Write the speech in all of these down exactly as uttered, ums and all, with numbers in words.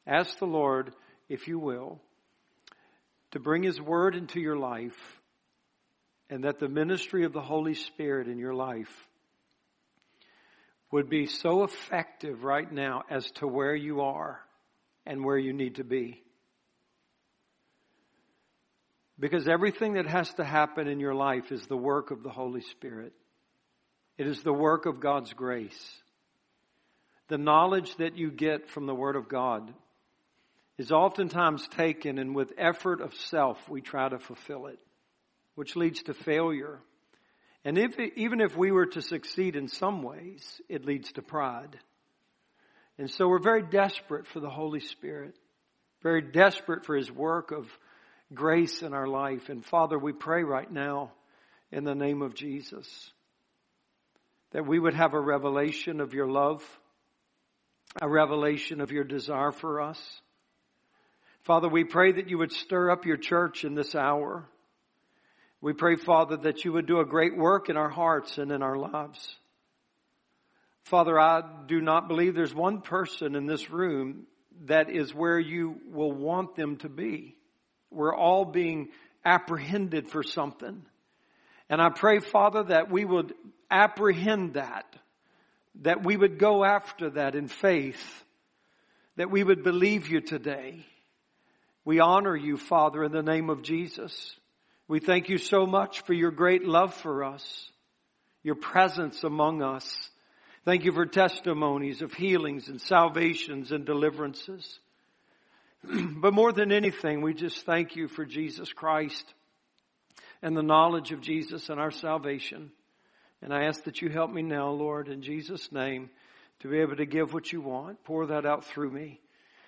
Ask the Lord, if you will, to bring His Word into your life, and that the ministry of the Holy Spirit in your life would be so effective right now as to where you are and where you need to be. Because everything that has to happen in your life is the work of the Holy Spirit. It is the work of God's grace. The knowledge that you get from the Word of God is oftentimes taken, and with effort of self we try to fulfill it, which leads to failure. And if even if we were to succeed in some ways, it leads to pride. And so we're very desperate for the Holy Spirit, very desperate for His work of grace in our life. And Father, we pray right now in the name of Jesus that we would have a revelation of your love, a revelation of your desire for us. Father, we pray that you would stir up your church in this hour. We pray, Father, that you would do a great work in our hearts and in our lives. Father, I do not believe there's one person in this room that is where you will want them to be. We're all being apprehended for something. And I pray, Father, that we would apprehend that, that we would go after that in faith, that we would believe you today. We honor you, Father, in the name of Jesus. We thank you so much for your great love for us, your presence among us. Thank you for testimonies of healings and salvations and deliverances. But more than anything, we just thank you for Jesus Christ and the knowledge of Jesus and our salvation. And I ask that you help me now, Lord, in Jesus' name, to be able to give what you want. Pour that out through me.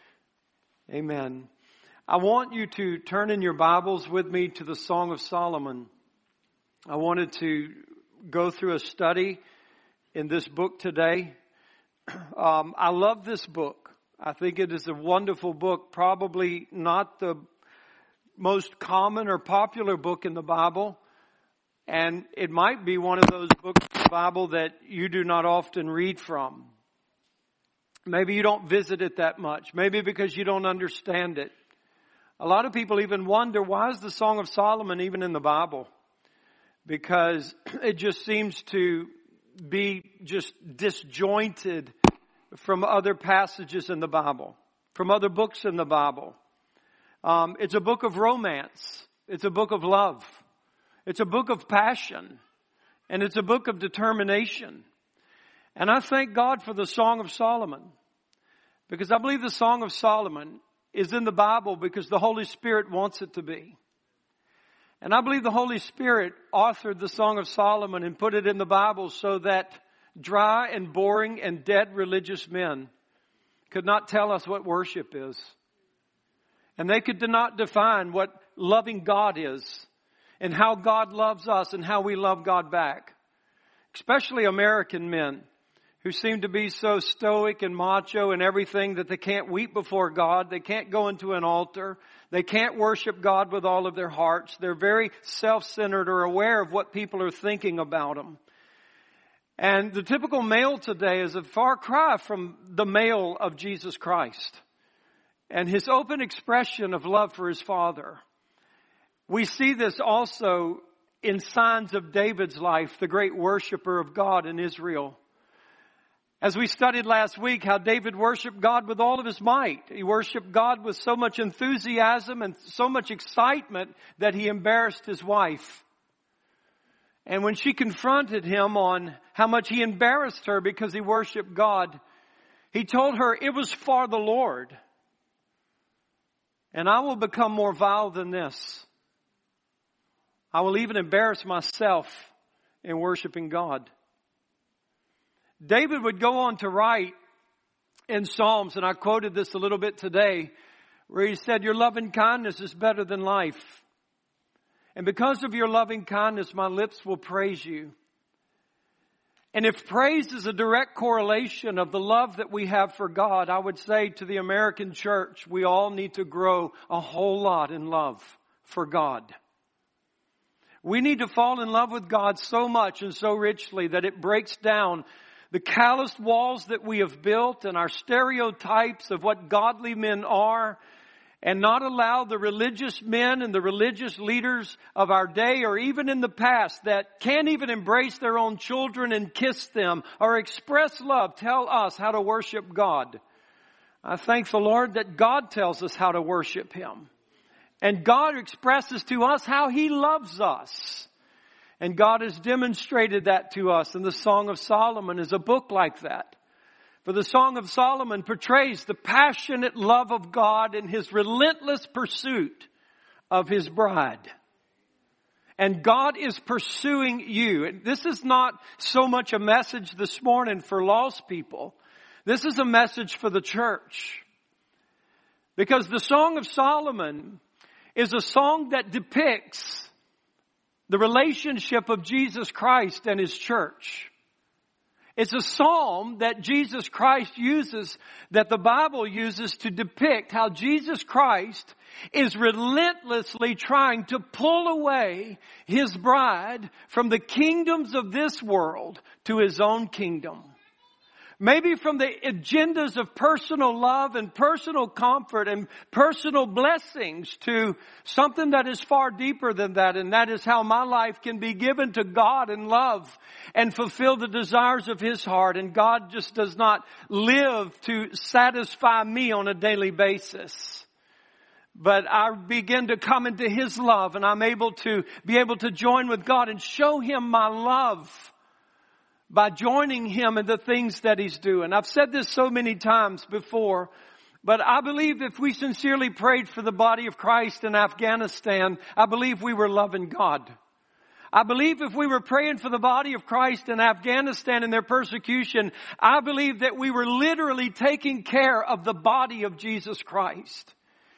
Amen. I want you to turn in your Bibles with me to the Song of Solomon. I wanted to go through a study in this book today. Um, I love this book. I think it is a wonderful book, probably not the most common or popular book in the Bible. And it might be one of those books in the Bible that you do not often read from. Maybe you don't visit it that much. Maybe because you don't understand it. A lot of people even wonder, why is the Song of Solomon even in the Bible? Because it just seems to be just disjointed from other passages in the Bible, from other books in the Bible. Um, it's a book of romance. It's a book of love. It's a book of passion. And it's a book of determination. And I thank God for the Song of Solomon, because I believe the Song of Solomon is in the Bible because the Holy Spirit wants it to be. And I believe the Holy Spirit authored the Song of Solomon and put it in the Bible so that dry and boring and dead religious men could not tell us what worship is. And they could not define what loving God is and how God loves us and how we love God back. Especially American men who seem to be so stoic and macho and everything that they can't weep before God. They can't go into an altar. They can't worship God with all of their hearts. They're very self-centered or aware of what people are thinking about them. And the typical male today is a far cry from the male of Jesus Christ and his open expression of love for his Father. We see this also in signs of David's life, the great worshiper of God in Israel. As we studied last week, how David worshiped God with all of his might. He worshiped God with so much enthusiasm and so much excitement that he embarrassed his wife. And when she confronted him on how much he embarrassed her because he worshiped God, he told her, "It was for the Lord. And I will become more vile than this. I will even embarrass myself in worshiping God." David would go on to write in Psalms, and I quoted this a little bit today, where he said, "Your loving kindness is better than life. And because of your loving kindness, my lips will praise you." And if praise is a direct correlation of the love that we have for God, I would say to the American church, we all need to grow a whole lot in love for God. We need to fall in love with God so much and so richly that it breaks down the calloused walls that we have built and our stereotypes of what godly men are, and not allow the religious men and the religious leaders of our day or even in the past that can't even embrace their own children and kiss them or express love tell us how to worship God. I thank the Lord that God tells us how to worship Him. And God expresses to us how He loves us. And God has demonstrated that to us. And the Song of Solomon is a book like that. For the Song of Solomon portrays the passionate love of God and His relentless pursuit of His bride. And God is pursuing you. And this is not so much a message this morning for lost people. This is a message for the church. Because the Song of Solomon is a song that depicts the relationship of Jesus Christ and His church. It's a psalm that Jesus Christ uses, that the Bible uses to depict how Jesus Christ is relentlessly trying to pull away His bride from the kingdoms of this world to His own kingdom. Maybe from the agendas of personal love and personal comfort and personal blessings to something that is far deeper than that. And that is how my life can be given to God in love and fulfill the desires of His heart. And God just does not live to satisfy me on a daily basis. But I begin to come into His love, and I'm able to be able to join with God and show Him my love by joining Him in the things that He's doing. I've said this so many times before, but I believe if we sincerely prayed for the body of Christ in Afghanistan, I believe we were loving God. I believe if we were praying for the body of Christ in Afghanistan and their persecution, I believe that we were literally taking care of the body of Jesus Christ.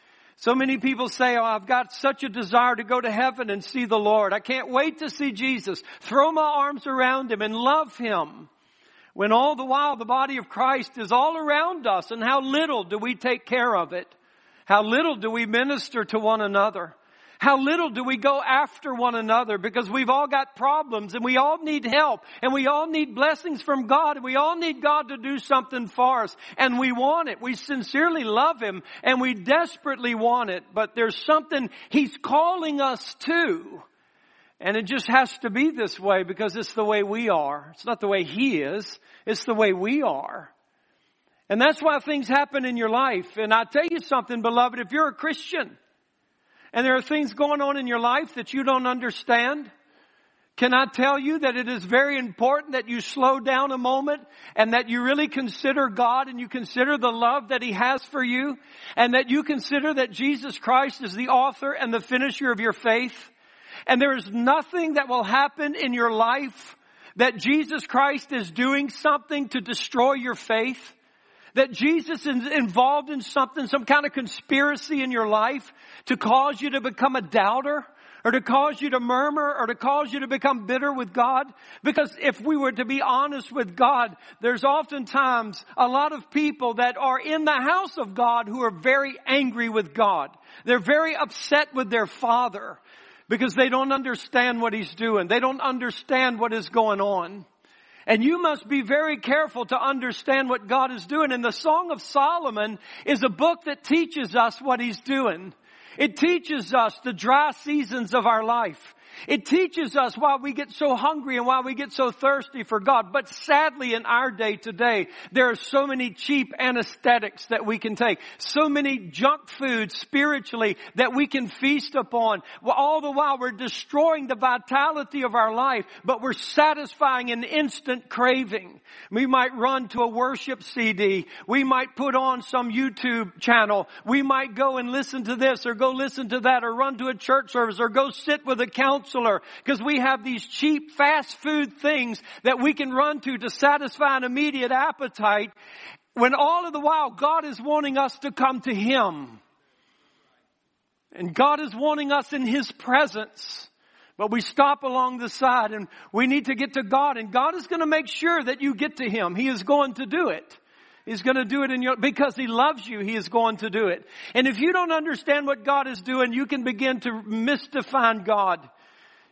So many people say, oh, I've got such a desire to go to heaven and see the Lord. I can't wait to see Jesus. Throw my arms around Him and love Him. When all the while the body of Christ is all around us, and how little do we take care of it? How little do we minister to one another? How little do we go after one another, because we've all got problems and we all need help and we all need blessings from God and we all need God to do something for us, and we want it. We sincerely love Him and we desperately want it, but there's something He's calling us to, and it just has to be this way because it's the way we are. It's not the way He is. It's the way we are. And that's why things happen in your life. And I tell you something, beloved, if you're a Christian, and there are things going on in your life that you don't understand, can I tell you that it is very important that you slow down a moment and that you really consider God and you consider the love that He has for you, and that you consider that Jesus Christ is the author and the finisher of your faith. And there is nothing that will happen in your life that Jesus Christ is doing something to destroy your faith. That Jesus is involved in something, some kind of conspiracy in your life to cause you to become a doubter, or to cause you to murmur, or to cause you to become bitter with God. Because if we were to be honest with God, there's oftentimes a lot of people that are in the house of God who are very angry with God. They're very upset with their Father because they don't understand what He's doing. They don't understand what is going on. And you must be very careful to understand what God is doing. And the Song of Solomon is a book that teaches us what He's doing. It teaches us the dry seasons of our life. It teaches us why we get so hungry and why we get so thirsty for God. But sadly, in our day today, there are so many cheap anesthetics that we can take. So many junk foods spiritually that we can feast upon. All the while we're destroying the vitality of our life, but we're satisfying an instant craving. We might run to a worship C D. We might put on some YouTube channel. We might go and listen to this or go listen to that, or run to a church service, or go sit with a counselor. Because we have these cheap fast food things that we can run to to satisfy an immediate appetite, when all of the while God is wanting us to come to Him. And God is wanting us in His presence. But we stop along the side and we need to get to God. And God is going to make sure that you get to Him. He is going to do it. He's going to do it in your, because He loves you, He is going to do it. And if you don't understand what God is doing, you can begin to misdefine God.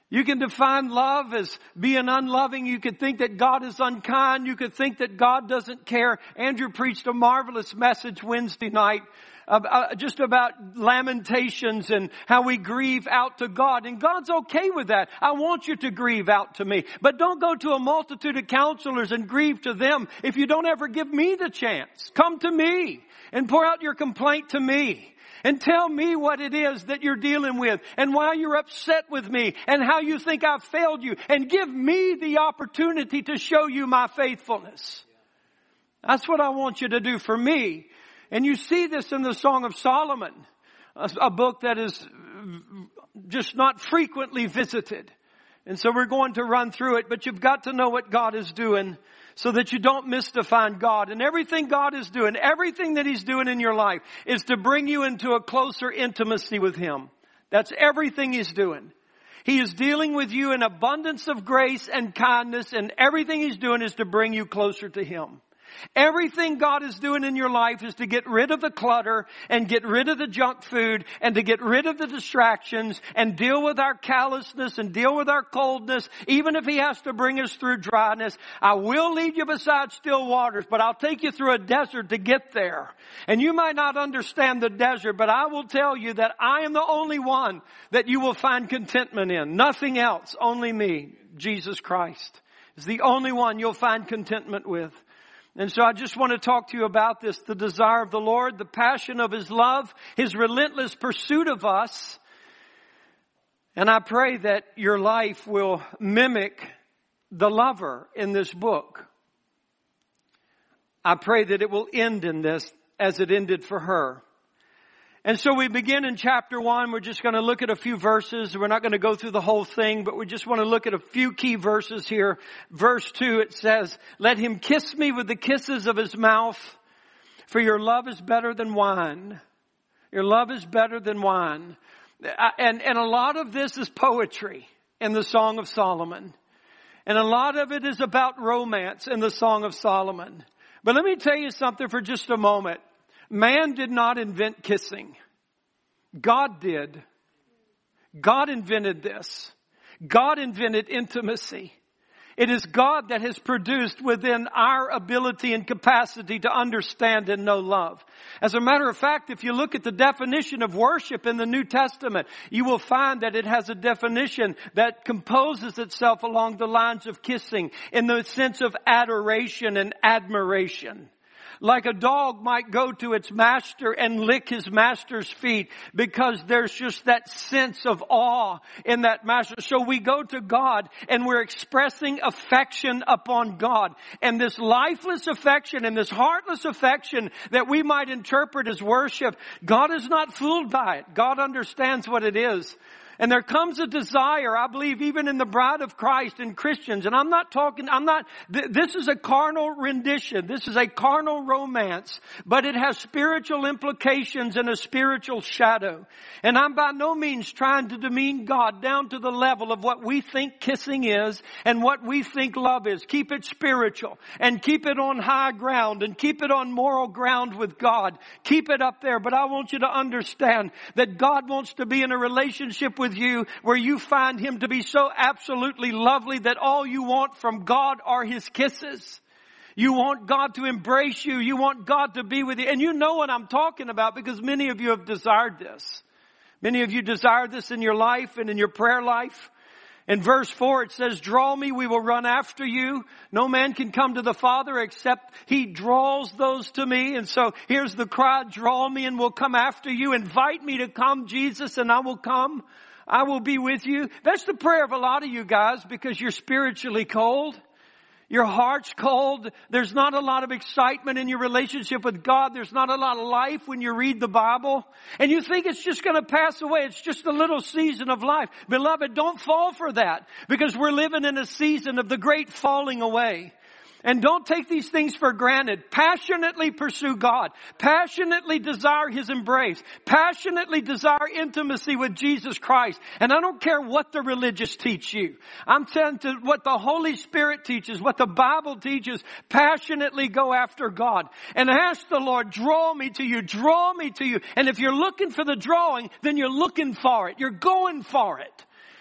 You can define love as being unloving. You could think that God is unkind. You could think that God doesn't care. Andrew preached a marvelous message Wednesday night uh, just about lamentations and how we grieve out to God. And God's okay with that. I want you to grieve out to me. But don't go to a multitude of counselors and grieve to them if you don't ever give me the chance. Come to me and pour out your complaint to me. And tell me what it is that you're dealing with and why you're upset with me and how you think I've failed you. And give me the opportunity to show you my faithfulness. That's what I want you to do for me. And you see this in the Song of Solomon, a, a book that is just not frequently visited. And so we're going to run through it, but you've got to know what God is doing so that you don't misdefine God. And everything God is doing, everything that He's doing in your life is to bring you into a closer intimacy with Him. That's everything He's doing. He is dealing with you in abundance of grace and kindness, and everything He's doing is to bring you closer to Him. Everything God is doing in your life is to get rid of the clutter and get rid of the junk food and to get rid of the distractions and deal with our callousness and deal with our coldness, even if He has to bring us through dryness. I will lead you beside still waters, but I'll take you through a desert to get there. And you might not understand the desert, but I will tell you that I am the only one that you will find contentment in. Nothing else, only me, Jesus Christ, is the only one you'll find contentment with. And so I just want to talk to you about this, the desire of the Lord, the passion of His love, His relentless pursuit of us. And I pray that your life will mimic the lover in this book. I pray that it will end in this as it ended for her. And so we begin in chapter one. We're just going to look at a few verses. We're not going to go through the whole thing, but we just want to look at a few key verses here. Verse two, it says, "Let him kiss me with the kisses of his mouth, for your love is better than wine." Your love is better than wine. And, and a lot of this is poetry in the Song of Solomon. And a lot of it is about romance in the Song of Solomon. But let me tell you something for just a moment. Man did not invent kissing. God did. God invented this. God invented intimacy. It is God that has produced within our ability and capacity to understand and know love. As a matter of fact, if you look at the definition of worship in the New Testament, you will find that it has a definition that composes itself along the lines of kissing in the sense of adoration and admiration. Like a dog might go to its master and lick his master's feet because there's just that sense of awe in that master. So we go to God and we're expressing affection upon God. And this lifeless affection and this heartless affection that we might interpret as worship, God is not fooled by it. God understands what it is. And there comes a desire, I believe, even in the bride of Christ and Christians. And I'm not talking, I'm not, th- this is a carnal rendition. This is a carnal romance. But it has spiritual implications and a spiritual shadow. And I'm by no means trying to demean God down to the level of what we think kissing is and what we think love is. Keep it spiritual and keep it on high ground and keep it on moral ground with God. Keep it up there. But I want you to understand that God wants to be in a relationship with you where you find Him to be so absolutely lovely that all you want from God are His kisses. You want God to embrace you. You want God to be with you. And you know what I'm talking about because many of you have desired this. Many of you desire this in your life and in your prayer life. In verse four it says, "Draw me, we will run after you. No man can come to the Father except He draws those to me." And so here's the cry, draw me and we'll come after you. Invite me to come, Jesus, and I will come. I will be with you. That's the prayer of a lot of you guys because you're spiritually cold. Your heart's cold. There's not a lot of excitement in your relationship with God. There's not a lot of life when you read the Bible. And you think it's just going to pass away. It's just a little season of life. Beloved, don't fall for that because we're living in a season of the great falling away. And don't take these things for granted. Passionately pursue God. Passionately desire His embrace. Passionately desire intimacy with Jesus Christ. And I don't care what the religious teach you. I'm telling you what the Holy Spirit teaches, what the Bible teaches. Passionately go after God. And ask the Lord, draw me to you, draw me to you. And if you're looking for the drawing, then you're looking for it. You're going for it.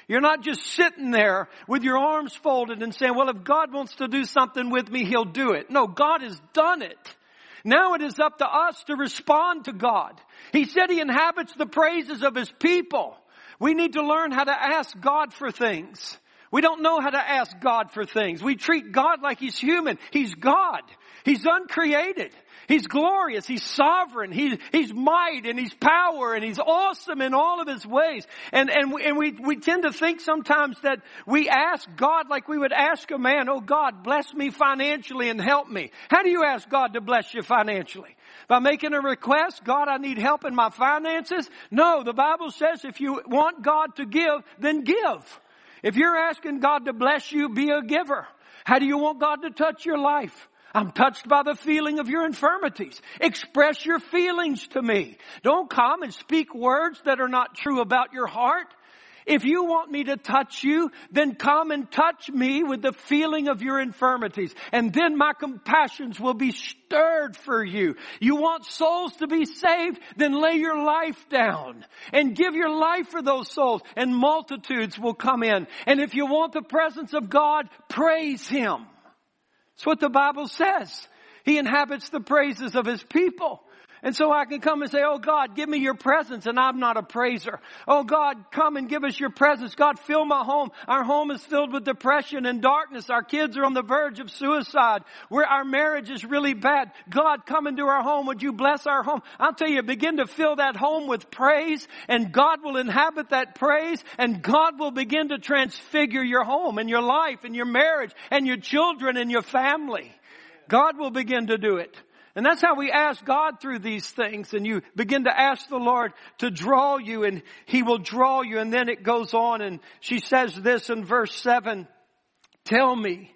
You're not just sitting there with your arms folded and saying, well, if God wants to do something with me, He'll do it. No, God has done it. Now it is up to us to respond to God. He said He inhabits the praises of His people. We need to learn how to ask God for things. We don't know how to ask God for things. We treat God like He's human. He's God. He's uncreated. He's glorious. He's sovereign. He, he's might and He's power and He's awesome in all of His ways. And, and, we, and we, we tend to think sometimes that we ask God like we would ask a man, oh God, bless me financially and help me. How do you ask God to bless you financially? By making a request, God, I need help in my finances? No, the Bible says if you want God to give, then give. If you're asking God to bless you, be a giver. How do you want God to touch your life? I'm touched by the feeling of your infirmities. Express your feelings to me. Don't come and speak words that are not true about your heart. If you want me to touch you, then come and touch me with the feeling of your infirmities. And then my compassions will be stirred for you. You want souls to be saved? Then lay your life down and give your life for those souls, and multitudes will come in. And if you want the presence of God, praise Him. That's what the Bible says. He inhabits the praises of His people. And so I can come and say, oh God, give me your presence, and I'm not a praiser. Oh God, come and give us your presence. God, fill my home. Our home is filled with depression and darkness. Our kids are on the verge of suicide. Where our marriage is really bad. God, come into our home. Would you bless our home? I'll tell you, begin to fill that home with praise, and God will inhabit that praise, and God will begin to transfigure your home and your life and your marriage and your children and your family. God will begin to do it. And that's how we ask God through these things. And you begin to ask the Lord to draw you, and He will draw you. And then it goes on, and she says this in verse seven. Tell me,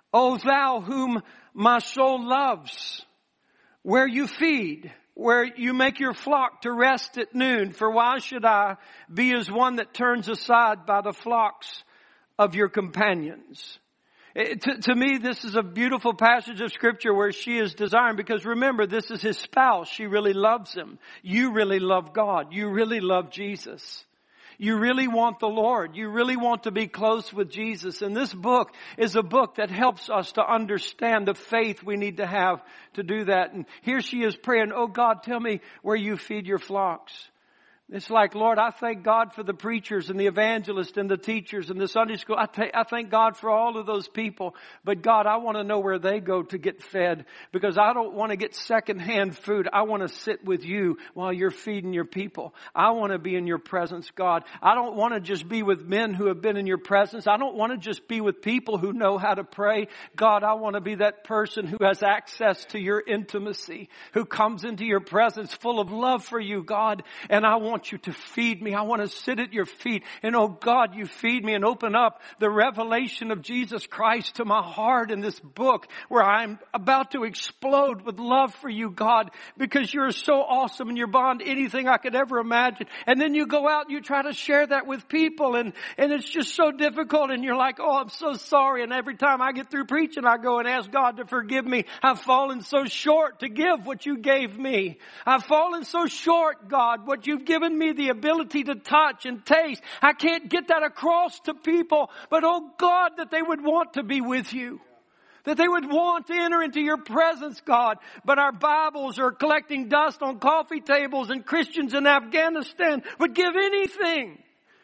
O thou whom my soul loves, where you feed, where you make your flock to rest at noon. For why should I be as one that turns aside by the flocks of your companions? It, to, to me, this is a beautiful passage of Scripture where she is desiring, because remember, this is his spouse. She really loves him. You really love God. You really love Jesus. You really want the Lord. You really want to be close with Jesus. And this book is a book that helps us to understand the faith we need to have to do that. And here she is praying, oh God, tell me where you feed your flocks. It's like, Lord, I thank God for the preachers and the evangelists and the teachers and the Sunday school. I, th- I thank God for all of those people. But God, I want to know where they go to get fed, because I don't want to get secondhand food. I want to sit with you while you're feeding your people. I want to be in your presence, God. I don't want to just be with men who have been in your presence. I don't want to just be with people who know how to pray. God, I want to be that person who has access to your intimacy, who comes into your presence full of love for you, God. And I want you to feed me. I want to sit at your feet. And oh God, you feed me and open up the revelation of Jesus Christ to my heart in this book, where I'm about to explode with love for you, God, because you're so awesome and you're beyond anything I could ever imagine. And then you go out and you try to share that with people, and, and it's just so difficult, and you're like, oh, I'm so sorry. And every time I get through preaching, I go and ask God to forgive me. I've fallen so short to give what you gave me. I've fallen so short, God, what you've given me the ability to touch and taste. I can't get that across to people, but oh God, that they would want to be with you. That they would want to enter into your presence, God. But our Bibles are collecting dust on coffee tables, and Christians in Afghanistan would give anything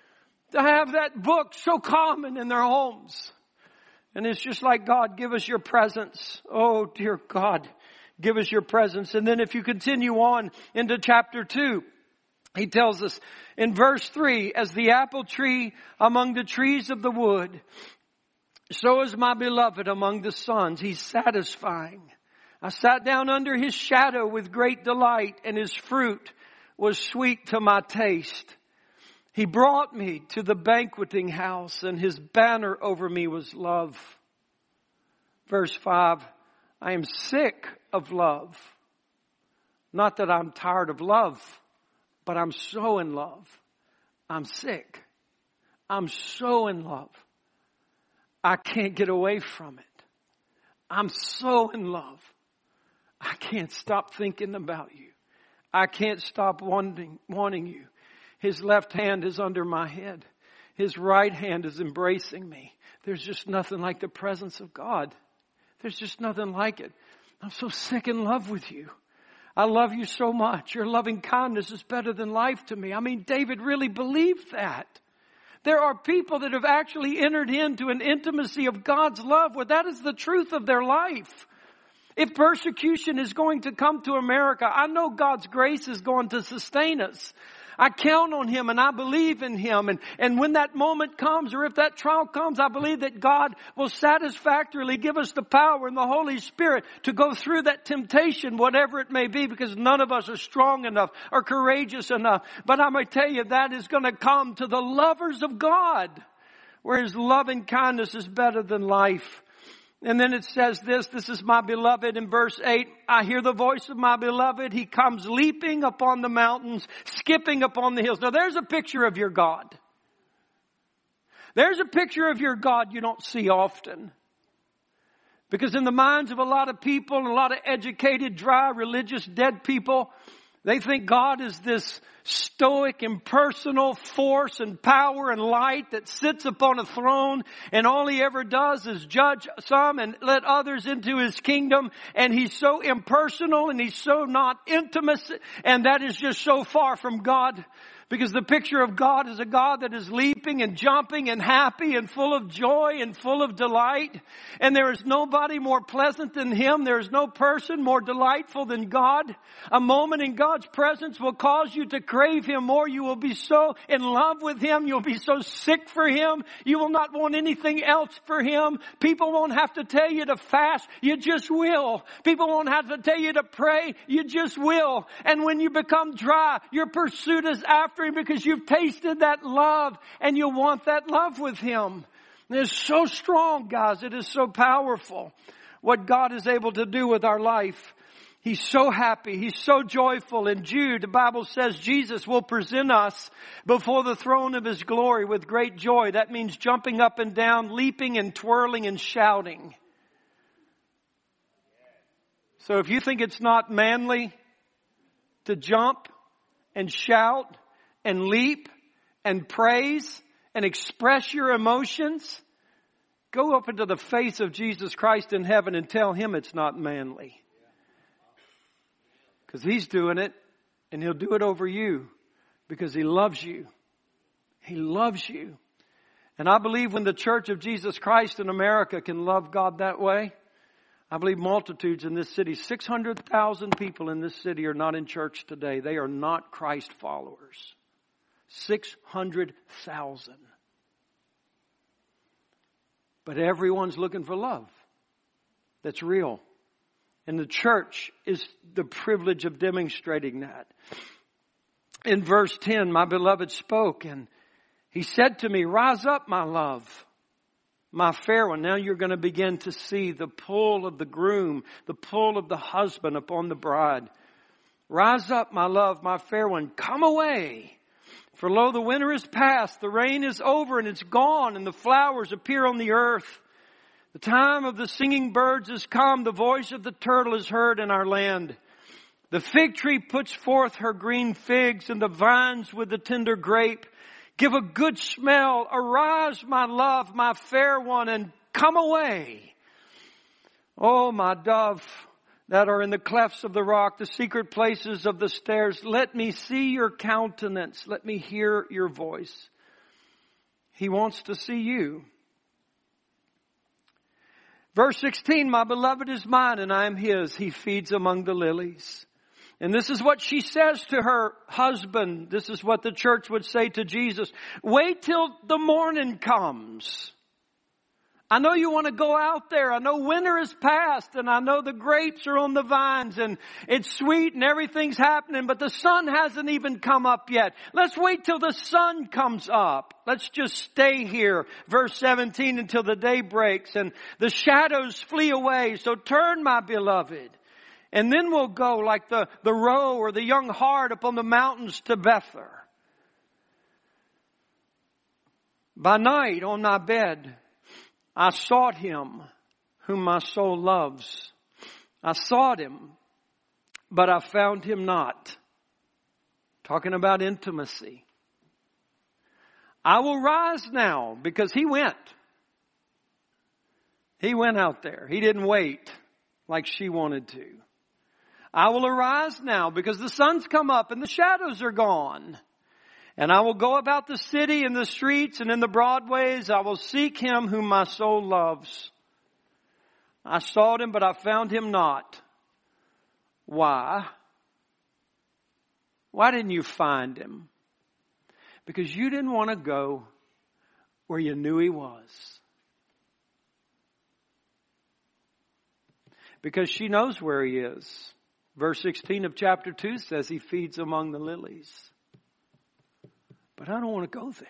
to have that book so common in their homes. And it's just like, God, give us your presence. Oh, dear God, give us your presence. And then if you continue on into chapter two, he tells us in verse three, as the apple tree among the trees of the wood, so is my beloved among the sons. He's satisfying. I sat down under his shadow with great delight, and his fruit was sweet to my taste. He brought me to the banqueting house, and his banner over me was love. Verse five, I am sick of love. Not that I'm tired of love, but I'm so in love. I'm sick. I'm so in love. I can't get away from it. I'm so in love. I can't stop thinking about you. I can't stop wanting, wanting you. His left hand is under my head. His right hand is embracing me. There's just nothing like the presence of God. There's just nothing like it. I'm so sick in love with you. I love you so much. Your loving kindness is better than life to me. I mean, David really believed that. There are people that have actually entered into an intimacy of God's love where that is the truth of their life. If persecution is going to come to America, I know God's grace is going to sustain us. I count on Him and I believe in Him. And, and when that moment comes, or if that trial comes, I believe that God will satisfactorily give us the power and the Holy Spirit to go through that temptation, whatever it may be, because none of us are strong enough or courageous enough. But I'm going to tell you, that is going to come to the lovers of God, where His loving kindness is better than life. And then it says this, this is my beloved in verse eight. I hear the voice of my beloved. He comes leaping upon the mountains, skipping upon the hills. Now there's a picture of your God. There's a picture of your God you don't see often. Because in the minds of a lot of people, and a lot of educated, dry, religious, dead people, they think God is this stoic, impersonal force and power and light that sits upon a throne, and all He ever does is judge some and let others into His kingdom. And He's so impersonal and He's so not intimate, and that is just so far from God. Because the picture of God is a God that is leaping and jumping and happy and full of joy and full of delight. And there is nobody more pleasant than Him. There is no person more delightful than God. A moment in God's presence will cause you to crave Him more. You will be so in love with Him. You'll be so sick for Him. You will not want anything else for Him. People won't have to tell you to fast. You just will. People won't have to tell you to pray. You just will. And when you become dry, your pursuit is after Him, because you've tasted that love and you want that love with Him. And it's so strong, guys. It is so powerful what God is able to do with our life. He's so happy. He's so joyful. In Jude, the Bible says Jesus will present us before the throne of His glory with great joy. That means jumping up and down, leaping and twirling and shouting. So if you think it's not manly to jump and shout and leap and praise and express your emotions, go up into the face of Jesus Christ in heaven and tell Him it's not manly. Because He's doing it, and He'll do it over you because He loves you. He loves you. And I believe when the Church of Jesus Christ in America can love God that way, I believe multitudes in this city, six hundred thousand people in this city are not in church today. They are not Christ followers. six hundred thousand. But everyone's looking for love that's real. And the church is the privilege of demonstrating that. In verse ten, my beloved spoke, and He said to me, rise up, my love, my fair one. Now you're going to begin to see the pull of the groom, the pull of the husband upon the bride. Rise up, my love, my fair one, come away. For lo, the winter is past, the rain is over and it's gone, and the flowers appear on the earth. The time of the singing birds is come, the voice of the turtle is heard in our land. The fig tree puts forth her green figs, and the vines with the tender grape give a good smell. Arise, my love, my fair one, and come away. Oh, my dove, that are in the clefts of the rock, the secret places of the stairs. Let me see your countenance. Let me hear your voice. He wants to see you. Verse sixteen, my beloved is mine and I am His. He feeds among the lilies. And this is what she says to her husband. This is what the church would say to Jesus. Wait till the morning comes. I know you want to go out there. I know winter is past, and I know the grapes are on the vines and it's sweet and everything's happening, but the sun hasn't even come up yet. Let's wait till the sun comes up. Let's just stay here. Verse seventeen, until the day breaks and the shadows flee away. So turn, my beloved, and then we'll go like the, the roe or the young hart upon the mountains to Bether. By night on my bed, I sought Him whom my soul loves. I sought Him, but I found Him not. Talking about intimacy. I will rise now, because he went. He went out there. He didn't wait like she wanted to. I will arise now, because the sun's come up and the shadows are gone. And I will go about the city and the streets and in the broad ways. I will seek him whom my soul loves. I sought him, but I found him not. Why? Why didn't you find him? Because you didn't want to go where you knew he was. Because she knows where he is. Verse sixteen of chapter two says he feeds among the lilies. But I don't want to go there.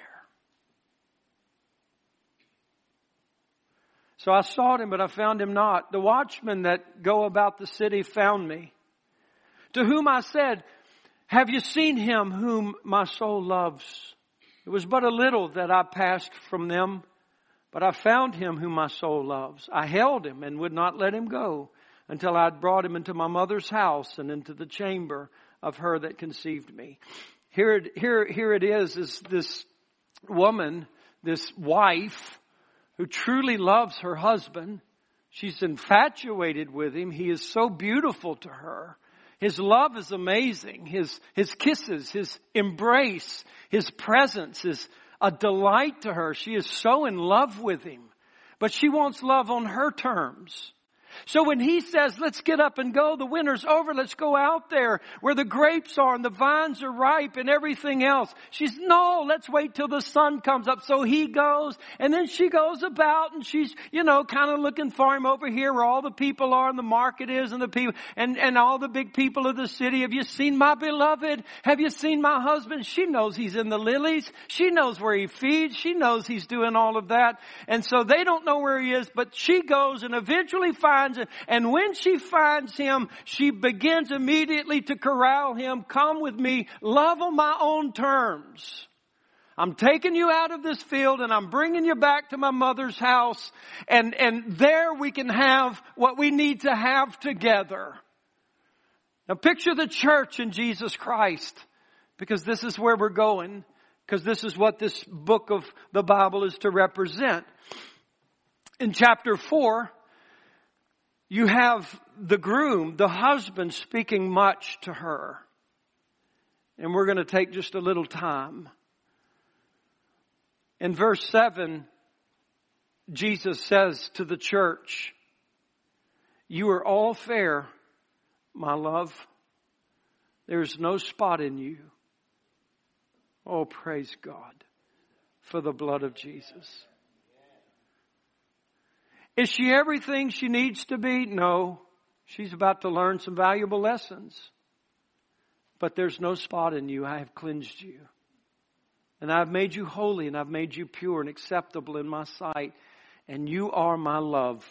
So I sought him, but I found him not. The watchmen that go about the city found me. To whom I said, have you seen him whom my soul loves? It was but a little that I passed from them, but I found him whom my soul loves. I held him and would not let him go until I had brought him into my mother's house and into the chamber of her that conceived me. Here, here, here it is, is this woman, this wife, who truly loves her husband. She's infatuated with him. He is so beautiful to her. His love is amazing. His, his kisses, his embrace, his presence is a delight to her. She is so in love with him. But she wants love on her terms. So when he says, let's get up and go, the winter's over, let's go out there where the grapes are and the vines are ripe and everything else. She's, no, let's wait till the sun comes up. So he goes, and then she goes about and she's, you know, kind of looking for him over here where all the people are and the market is and the people, and, and all the big people of the city. Have you seen my beloved? Have you seen my husband? She knows he's in the lilies. She knows where he feeds. She knows he's doing all of that. And so they don't know where he is, but she goes and eventually finds him. And when she finds him, she begins immediately to corral him. Come with me, love on my own terms. I'm taking you out of this field and I'm bringing you back to my mother's house. And, and there we can have what we need to have together. Now picture the church in Jesus Christ, because this is where we're going, because this is what this book of the Bible is to represent. In chapter four, you have the groom, the husband, speaking much to her. And we're going to take just a little time. In verse seven, Jesus says to the church, you are all fair, my love. There's no spot in you. Oh, praise God for the blood of Jesus. Is she everything she needs to be? No. She's about to learn some valuable lessons. But there's no spot in you. I have cleansed you. And I've made you holy and I've made you pure and acceptable in my sight. And you are my love.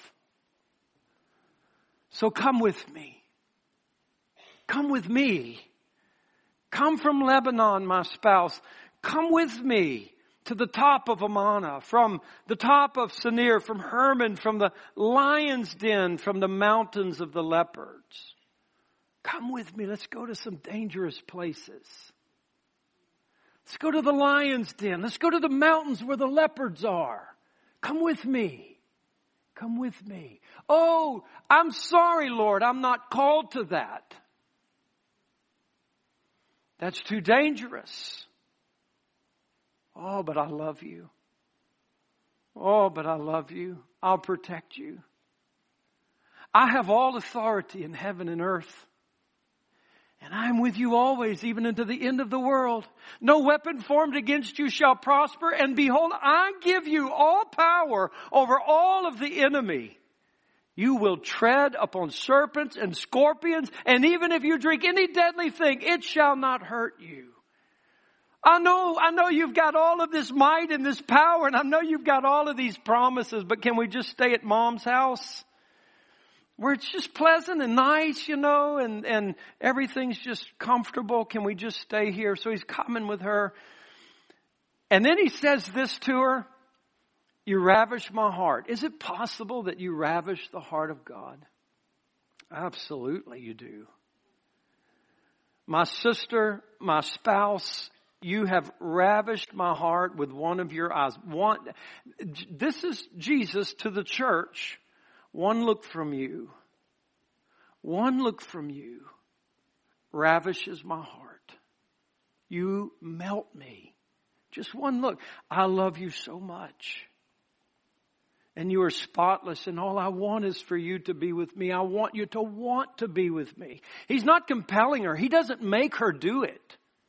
So come with me. Come with me. Come from Lebanon, my spouse. Come with me. To the top of Amana, from the top of Senir, from Hermon, from the lion's den, from the mountains of the leopards. Come with me. Let's go to some dangerous places. Let's go to the lion's den. Let's go to the mountains where the leopards are. Come with me. Come with me. Oh, I'm sorry, Lord. I'm not called to that. That's too dangerous. Oh, but I love you. Oh, but I love you. I'll protect you. I have all authority in heaven and earth. And I am with you always, even unto the end of the world. No weapon formed against you shall prosper. And behold, I give you all power over all of the enemy. You will tread upon serpents and scorpions. And even if you drink any deadly thing, it shall not hurt you. I know, I know you've got all of this might and this power, and I know you've got all of these promises, but can we just stay at Mom's house? Where it's just pleasant and nice, you know, and, and everything's just comfortable. Can we just stay here? So he's coming with her. And then he says this to her, you ravish my heart. Is it possible that you ravish the heart of God? Absolutely you do. My sister, my spouse, You have ravished my heart with one of your eyes. One, this is Jesus to the church. One look from you. One look from you ravishes my heart. You melt me. Just one look. I love you so much. And you are spotless, and all I want is for you to be with me. I want you to want to be with me. He's not compelling her. He doesn't make her do it.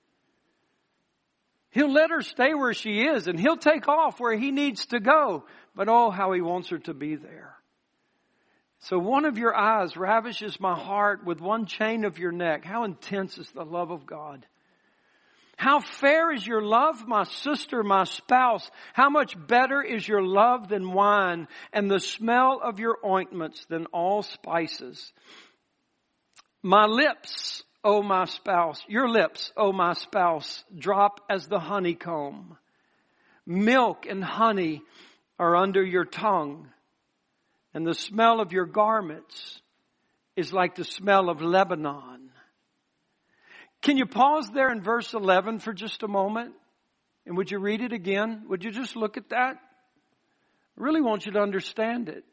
He'll let her stay where she is, and He'll take off where He needs to go. But oh, how He wants her to be there. So one of your eyes ravishes my heart with one chain of your neck. How intense is the love of God? How fair is your love, my sister, my spouse? How much better is your love than wine, and the smell of your ointments than all spices? My lips, O my spouse, your lips, O my spouse, drop as the honeycomb. Milk and honey are under your tongue, and the smell of your garments is like the smell of Lebanon. Can you pause there in verse eleven for just a moment? And would you read it again? Would you just look at that? I really want you to understand it.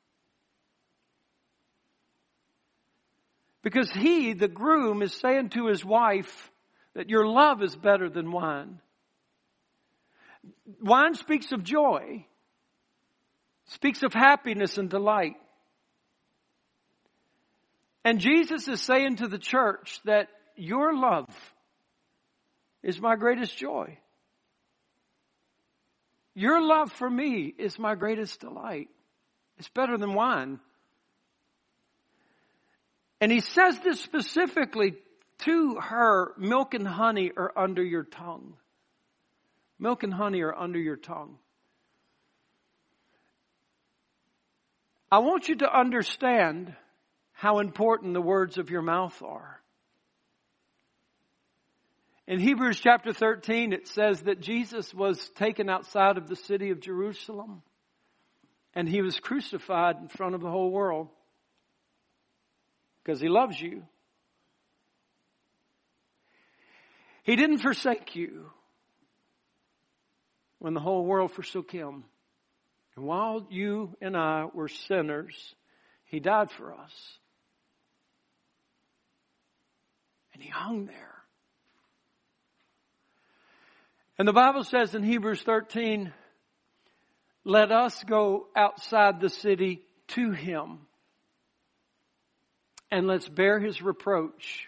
Because he, the groom, is saying to his wife that your love is better than wine. Wine speaks of joy, speaks of happiness and delight. And Jesus is saying to the church that your love is my greatest joy. Your love for me is my greatest delight. It's better than wine. And He says this specifically to her. Milk and honey are under your tongue. Milk and honey are under your tongue. I want you to understand how important the words of your mouth are. In Hebrews chapter thirteen, it says that Jesus was taken outside of the city of Jerusalem, and He was crucified in front of the whole world because He loves you. He didn't forsake you when the whole world forsook Him. And while you and I were sinners, He died for us. And He hung there. And the Bible says in Hebrews thirteen, let us go outside the city to Him, and let's bear His reproach.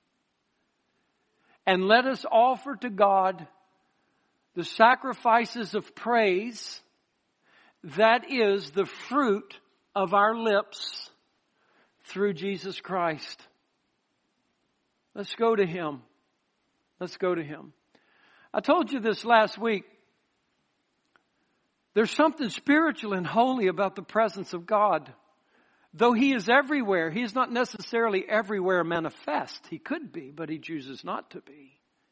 And let us offer to God the sacrifices of praise, that is the fruit of our lips through Jesus Christ. Let's go to Him. Let's go to Him. I told you this last week. There's something spiritual and holy about the presence of God. Though He is everywhere, He is not necessarily everywhere manifest. He could be, but He chooses not to be.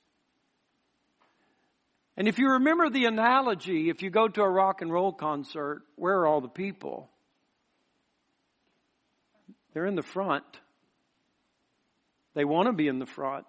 And if you remember the analogy, if you go to a rock and roll concert, where are all the people? They're in the front. They want to be in the front.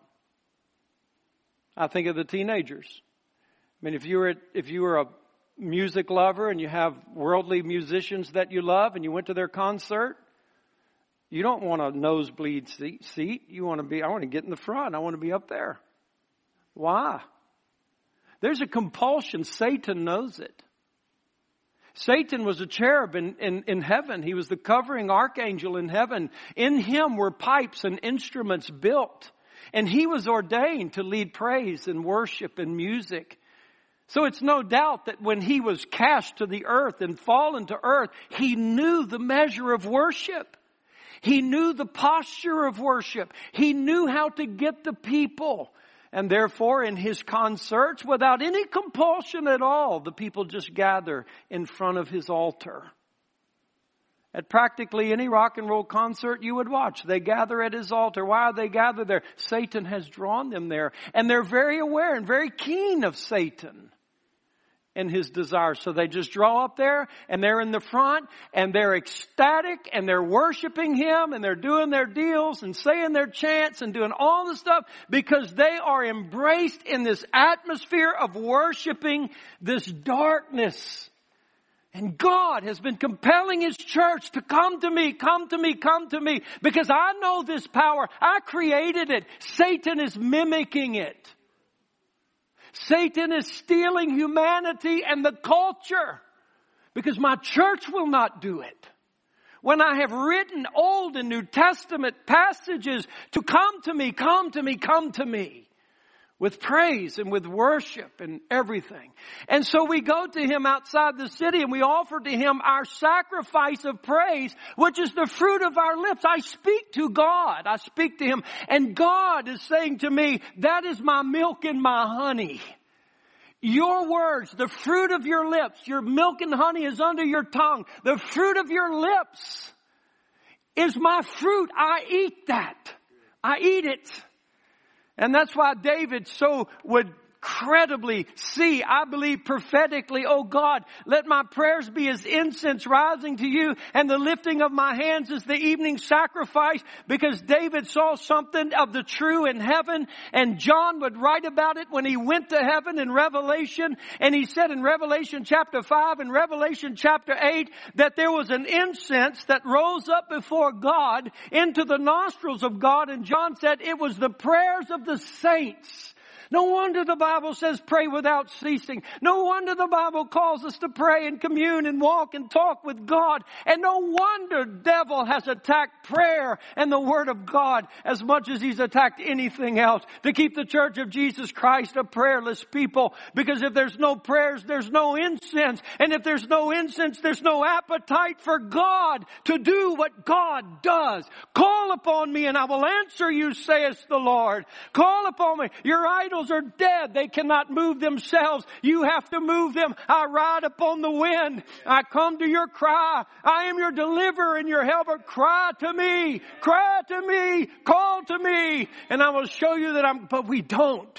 I think of the teenagers. I mean, if you were if you were a music lover and you have worldly musicians that you love and you went to their concert, you don't want a nosebleed seat. You want to be, I want to get in the front. I want to be up there. Why? There's a compulsion. Satan knows it. Satan was a cherub in, in, in heaven. He was the covering archangel in heaven. In him were pipes and instruments built. And he was ordained to lead praise and worship and music. So it's no doubt that when he was cast to the earth and fallen to earth, he knew the measure of worship. He knew the posture of worship. He knew how to get the people. And therefore, in his concerts, without any compulsion at all, the people just gather in front of his altar. At practically any rock and roll concert you would watch, they gather at his altar. Why are they gathered there? Satan has drawn them there. And they're very aware and very keen of Satan. and His desires. So they just draw up there and they're in the front and they're ecstatic and they're worshiping Him and they're doing their deals and saying their chants and doing all the stuff because they are embraced in this atmosphere of worshiping this darkness. And God has been compelling His church to come to me, come to me, come to me, because I know this power. I created it. Satan is mimicking it. Satan is stealing humanity and the culture because my church will not do it. When I have written Old and New Testament passages to come to me, come to me, come to me. With praise and with worship and everything. And so we go to Him outside the city and we offer to Him our sacrifice of praise, which is the fruit of our lips. I speak to God. I speak to Him. And God is saying to me, that is my milk and my honey. Your words, the fruit of your lips, your milk and honey is under your tongue. The fruit of your lips is my fruit. I eat that. I eat it. And that's why David so would credibly see, I believe prophetically, oh God, let my prayers be as incense rising to you and the lifting of my hands as the evening sacrifice, because David saw something of the true in heaven, and John would write about it when he went to heaven in Revelation, and he said in Revelation chapter five and Revelation chapter eight that there was an incense that rose up before God into the nostrils of God, and John said it was the prayers of the saints. No wonder the Bible says pray without ceasing. No wonder the Bible calls us to pray and commune and walk and talk with God. And no wonder devil has attacked prayer and the Word of God as much as he's attacked anything else to keep the Church of Jesus Christ a prayerless people. Because if there's no prayers, there's no incense. And if there's no incense, there's no appetite for God to do what God does. Call upon me and I will answer you, saith the Lord. Call upon me. Your idols are dead. They cannot move themselves. You have to move them. I ride upon the wind. I come to your cry. I am your deliverer and your helper. Cry to me. Cry to me. Call to me. And I will show you that I'm, but we don't.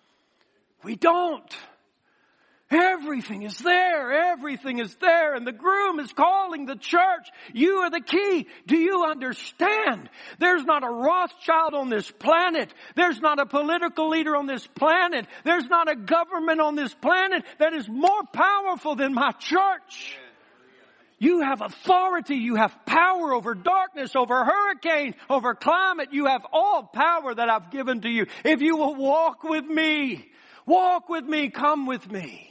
We don't. Everything is there. Everything is there. And the groom is calling the church. You are the key. Do you understand? There's not a Rothschild on this planet. There's not a political leader on this planet. There's not a government on this planet that is more powerful than my church. You have authority. You have power over darkness, over hurricanes, over climate. You have all power that I've given to you. If you will walk with me, walk with me, come with me.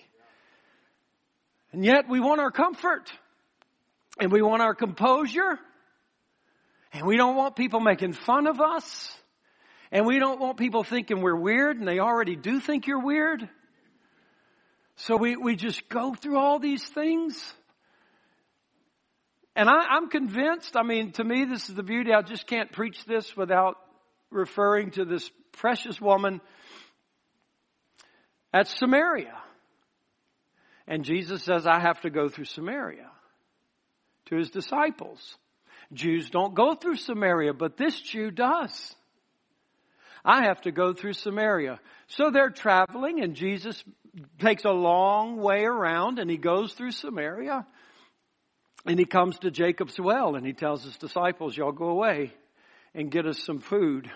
And yet we want our comfort and we want our composure and we don't want people making fun of us and we don't want people thinking we're weird, and they already do think you're weird. So we, we just go through all these things. And I, I'm convinced, I mean, to me, this is the beauty. I just can't preach this without referring to this precious woman at Samaria. And Jesus says, I have to go through Samaria to His disciples. Jews don't go through Samaria, but this Jew does. I have to go through Samaria. So they're traveling and Jesus takes a long way around and He goes through Samaria. And He comes to Jacob's well and He tells His disciples, y'all go away and get us some food.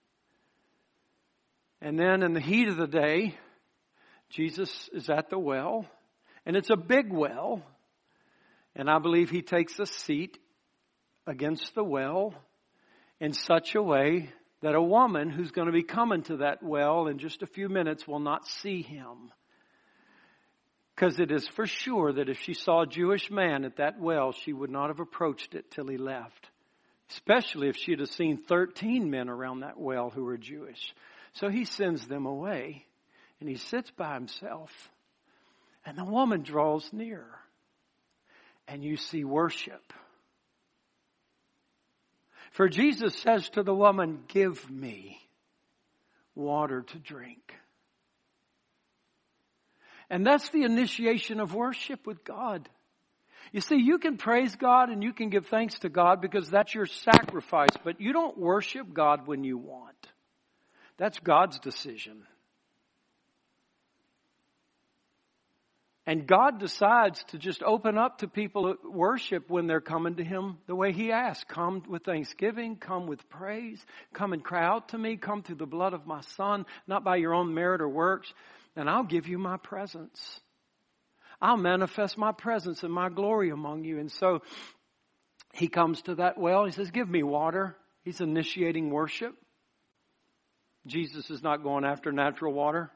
And then in the heat of the day, Jesus is at the well. And it's a big well. And I believe He takes a seat against the well in such a way that a woman who's going to be coming to that well in just a few minutes will not see Him. Because it is for sure that if she saw a Jewish man at that well, she would not have approached it till he left. Especially if she'd have seen thirteen men around that well who were Jewish. So He sends them away and He sits by Himself. And the woman draws near. And you see worship. For Jesus says to the woman, give me water to drink. And that's the initiation of worship with God. You see, you can praise God and you can give thanks to God because that's your sacrifice. But you don't worship God when you want. That's God's decision. And God decides to just open up to people at worship when they're coming to Him the way He asked. Come with thanksgiving, come with praise, come and cry out to me, come through the blood of my Son, not by your own merit or works, and I'll give you my presence. I'll manifest my presence and my glory among you. And so He comes to that well. He says, give me water. He's initiating worship. Jesus is not going after natural water.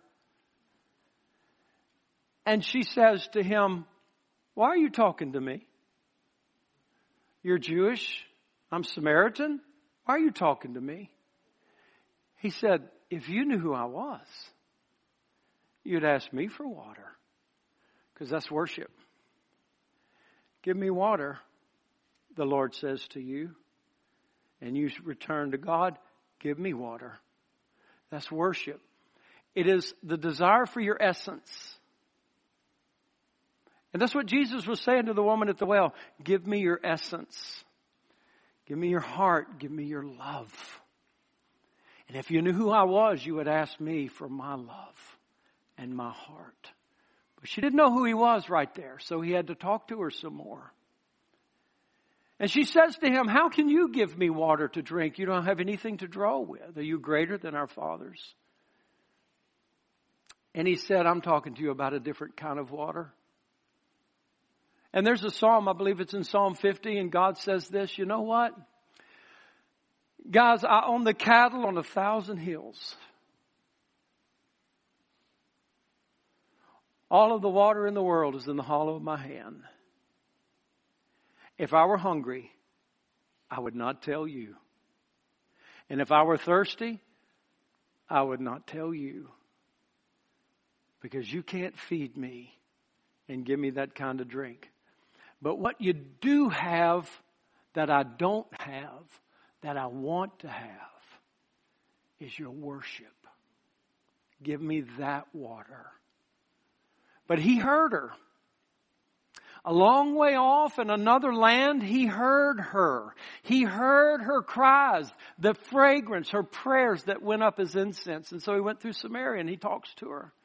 And she says to him, why are you talking to me? You're Jewish. I'm Samaritan. Why are you talking to me? He said, if you knew who I was, you'd ask me for water. Because that's worship. Give me water, the Lord says to you. And you return to God, give me water. That's worship. It is the desire for your essence. And that's what Jesus was saying to the woman at the well. Give me your essence. Give me your heart. Give me your love. And if you knew who I was, you would ask me for my love and my heart. But she didn't know who He was right there, so He had to talk to her some more. And she says to him, how can you give me water to drink? You don't have anything to draw with. Are you greater than our fathers? And he said, I'm talking to you about a different kind of water. And there's a psalm, I believe it's in Psalm fifty, and God says this, you know what? Guys, I own the cattle on a thousand hills. All of the water in the world is in the hollow of my hand. If I were hungry, I would not tell you. And if I were thirsty, I would not tell you. Because you can't feed me and give me that kind of drink. But what you do have that I don't have, that I want to have, is your worship. Give me that water. But he heard her. A long way off in another land, he heard her. He heard her cries, the fragrance, her prayers that went up as incense. And so he went through Samaria and he talks to her.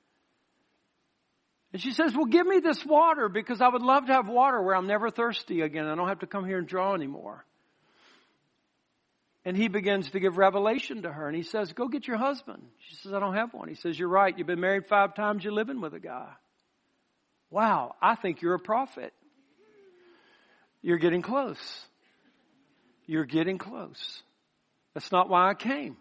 And she says, well, give me this water because I would love to have water where I'm never thirsty again. I don't have to come here and draw anymore. And he begins to give revelation to her. And he says, go get your husband. She says, I don't have one. He says, you're right. You've been married five times. You're living with a guy. Wow, I think you're a prophet. You're getting close. You're getting close. That's not why I came.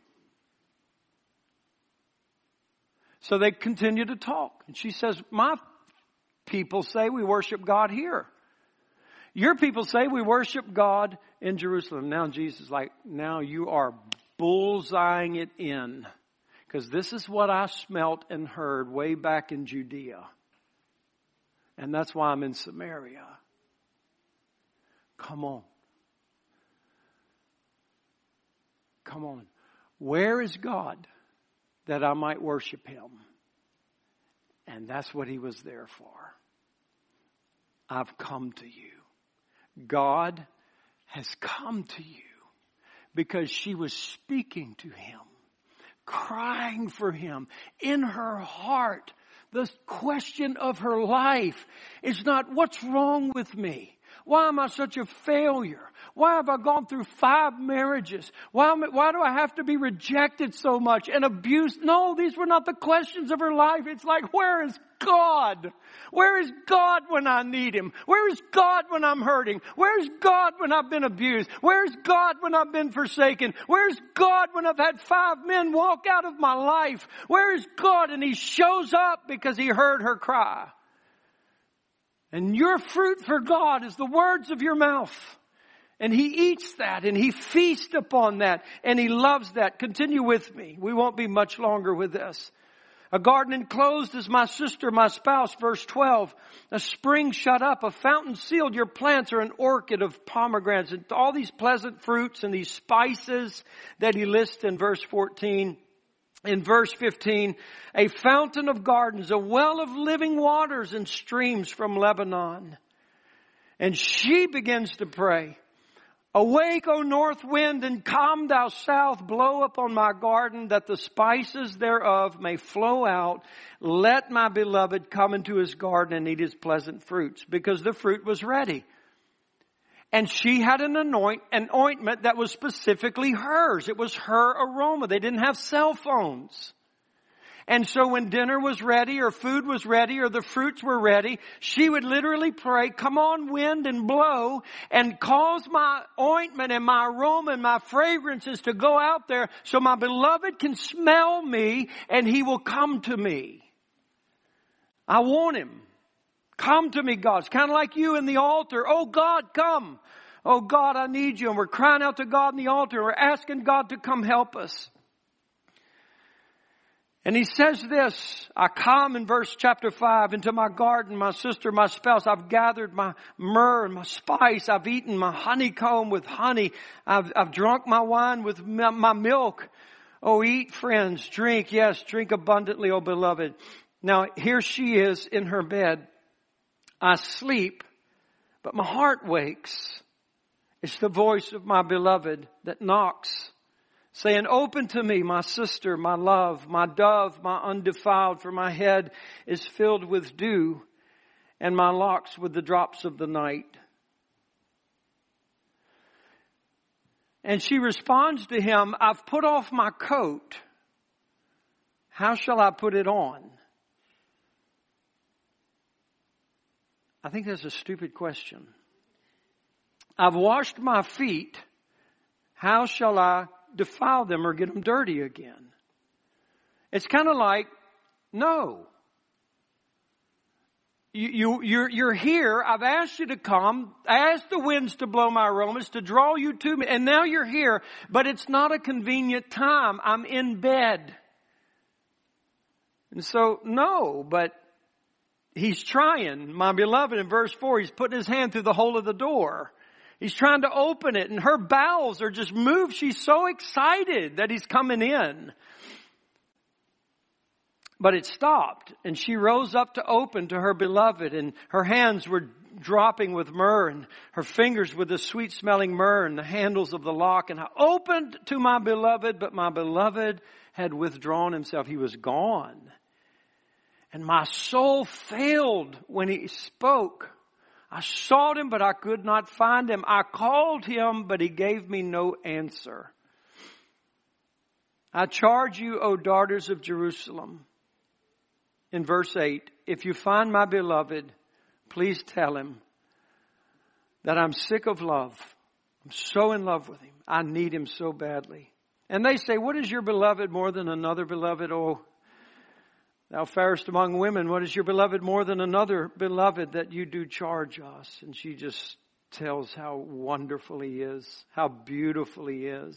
So they continue to talk. And she says, my people say we worship God here. Your people say we worship God in Jerusalem. Now Jesus is like, now you are bullseyeing it in. Because this is what I smelt and heard way back in Judea. And that's why I'm in Samaria. Come on. Come on. Where is God that I might worship Him? And that's what He was there for. I've come to you. God has come to you because she was speaking to Him, crying for Him in her heart. The question of her life is not, what's wrong with me? Why am I such a failure? Why have I gone through five marriages? Why, am I, why do I have to be rejected so much and abused? No, these were not the questions of her life. It's like, where is God? Where is God when I need Him? Where is God when I'm hurting? Where is God when I've been abused? Where is God when I've been forsaken? Where is God when I've had five men walk out of my life? Where is God? And He shows up because He heard her cry. And your fruit for God is the words of your mouth. And He eats that and He feasts upon that and He loves that. Continue with me. We won't be much longer with this. A garden enclosed is my sister, my spouse, verse twelve. A spring shut up, a fountain sealed. Your plants are an orchard of pomegranates. And all these pleasant fruits and these spices that he lists in verse fourteen. In verse fifteen, a fountain of gardens, a well of living waters and streams from Lebanon. And she begins to pray. Awake, O north wind, and come, thou south, blow upon my garden, that the spices thereof may flow out. Let my beloved come into his garden and eat his pleasant fruits, because the fruit was ready. And she had an anoint, an ointment that was specifically hers. It was her aroma. They didn't have cell phones. And so when dinner was ready or food was ready or the fruits were ready, she would literally pray, come on wind and blow and cause my ointment and my aroma and my fragrances to go out there so my beloved can smell me and he will come to me. I want him. Come to me, God. It's kind of like you in the altar. Oh God, come. Oh God, I need you. And we're crying out to God in the altar. We're asking God to come help us. And he says this, I come in verse chapter five, into my garden, my sister, my spouse. I've gathered my myrrh and my spice. I've eaten my honeycomb with honey. I've, I've drunk my wine with my milk. Oh, eat, friends, drink. Yes, drink abundantly, oh beloved. Now, here she is in her bed. I sleep, but my heart wakes. It's the voice of my beloved that knocks, saying, open to me, my sister, my love, my dove, my undefiled, for my head is filled with dew, and my locks with the drops of the night. And she responds to him, I've put off my coat. How shall I put it on? I think that's a stupid question. I've washed my feet. How shall I defile them or get them dirty again? It's kind of like, no. You, you, you're, you're here. I've asked you to come. I asked the winds to blow my aromas, to draw you to me. And now you're here, but it's not a convenient time. I'm in bed. And so, no, but he's trying, my beloved, in verse four, he's putting his hand through the hole of the door. He's trying to open it, and her bowels are just moved. She's so excited that he's coming in. But it stopped, and she rose up to open to her beloved, and her hands were dropping with myrrh, and her fingers with the sweet-smelling myrrh and the handles of the lock. And I opened to my beloved, but my beloved had withdrawn himself. He was gone. And my soul failed when he spoke. I sought him, but I could not find him. I called him, but he gave me no answer. I charge you, O daughters of Jerusalem, in verse eight, if you find my beloved, please tell him that I'm sick of love. I'm so in love with him. I need him so badly. And they say, what is your beloved more than another beloved? Oh, thou fairest among women, what is your beloved more than another beloved that you do charge us? And she just tells how wonderful he is, how beautiful he is.